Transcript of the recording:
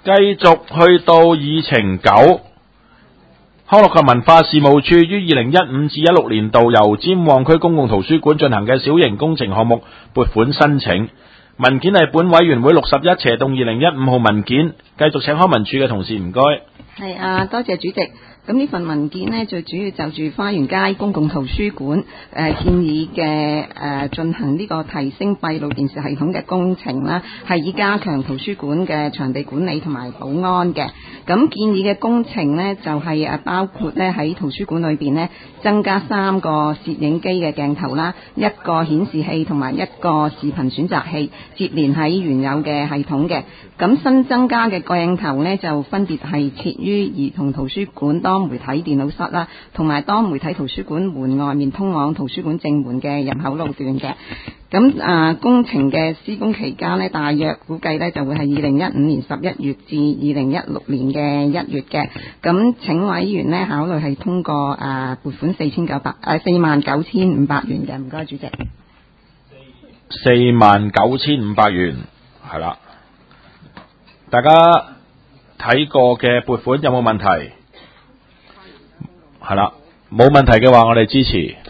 繼續去到議程9，康樂及文化事務處於2015至16年度由尖旺區公共圖書館進行嘅小型工程項目撥款申請，文件係本委員會61/2015號文件。繼續請康文署嘅同事，唔該。 係多謝主席。咁呢份文件呢，最主要就住花園街公共圖書館建議嘅進行呢個提升閉路電視系統嘅工程啦，係以加強圖書館嘅場地管理同埋保安嘅。咁建議嘅工程呢，就係包括呢喺圖書館裏邊呢增加3個攝影機嘅鏡頭啦，一個顯示器同埋一個視頻選擇器，接連喺原有嘅系統嘅。咁新增加嘅鏡頭呢，就分別係設於兒童圖書館多媒體電腦室啦，同埋多媒體圖書館門外面通往圖書館正門嘅入口路段嘅。咁工程嘅施工期間呢，大約估計呢就會係2015年11月至2016年嘅1月嘅。咁請委員呢考慮係通過撥款49,500元嘅。唔該，主席。 49,500元係啦。大家睇過嘅撥款有冇問題？係啦，冇問題嘅話，我哋支持。